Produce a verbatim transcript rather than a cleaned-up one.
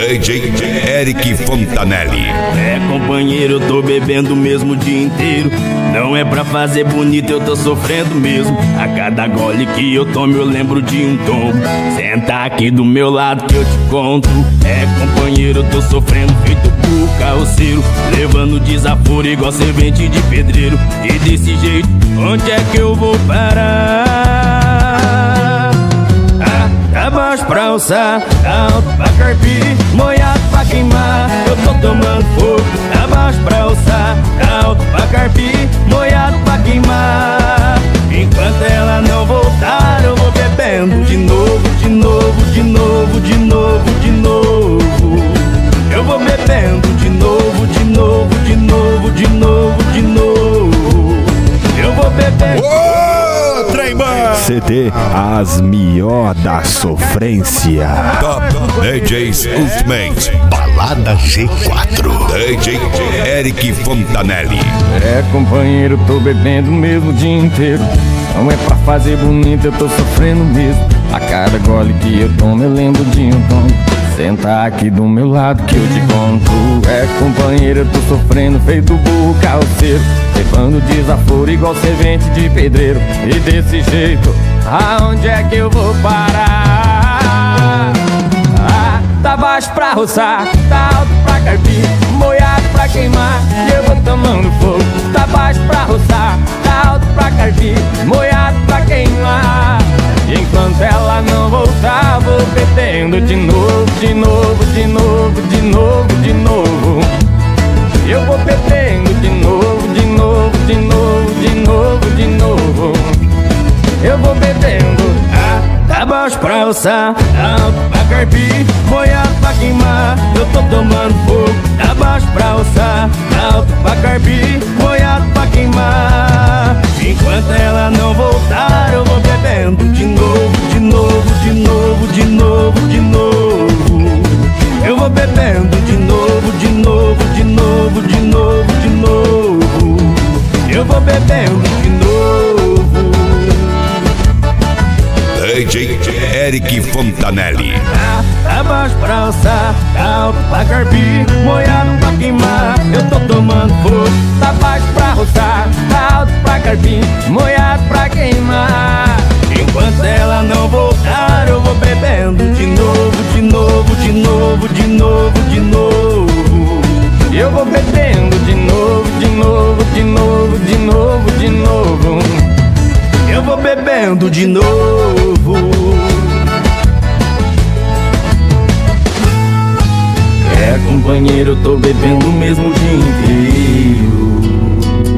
D J Eric Fontanelli. É, companheiro, eu tô bebendo mesmo o dia inteiro. Não é pra fazer bonito, eu tô sofrendo mesmo. A cada gole que eu tomo eu lembro de um tombo. Senta aqui do meu lado que eu te conto. É, companheiro, eu tô sofrendo feito por carroceiro, levando desaforo igual servente de pedreiro. E desse jeito, onde é que eu vou parar? Ah, tá baixo pra alçar, tá alto pra carpir, molhado pra queimar. Eu tô tomando fogo. Tá baixo pra alçar, tá alto pra carpir, molhado pra queimar. Enquanto ela não voltar, eu vou bebendo de novo, de novo, de novo, de novo, de novo. Eu vou bebendo de novo, de novo, de novo, de novo, de novo. Eu vou bebendo. Ô, Tremban! C D As Mió da Sofrência. Top D Js Ultimate Balada G quatro. D J Eric Fontanelli. É, companheiro, tô bebendo mesmo o dia inteiro. Não é pra fazer bonito, eu tô sofrendo mesmo. A cada gole que eu tomo eu lembro de um tom. Senta aqui do meu lado que eu te conto. É, companheiro, eu tô sofrendo feito burro carroceiro, levando desaforo igual servente de pedreiro. E desse jeito, aonde é que eu vou parar? Ah, tá baixo pra roçar, tá alto pra carpir, molhado pra queimar. E eu vou tomando fogo. Tá baixo pra roçar, tá alto pra carpir, molhado pra queimar. E enquanto ela não voltar, vou bebendo de novo, de novo, de novo, de novo, de novo. Eu vou bebendo de novo, de novo, de novo, de novo, de novo. Eu vou bebendo. Ah, tá baixo pra alçar, tá alto pra carpir, molhado pra queimar. Eu tô tomando fogo. Tá baixo pra alçar, tá alto pra carpir, molhado pra queimar. Enquanto ela não voltar, eu vou bebendo de novo, de novo, de novo, de novo, de novo. Eu vou bebendo de novo, de novo, de novo, de novo, de novo. Eu vou bebendo de novo. D J Eric Fontanelli. Ah, tá baixo pra alçar, tá alto pra carpir, molhado pra queimar. Eu tô tomando fogo. Tá baixo pra roçar, tá alto pra carpir, molhado pra queimar. Enquanto ela não voltar, eu vou bebendo de novo, de novo, de novo, de novo, de novo. Eu vou bebendo de novo, de novo, de novo, de novo, de novo. Eu vou bebendo de novo. É, companheiro, eu tô bebendo mesmo o dia inteiro.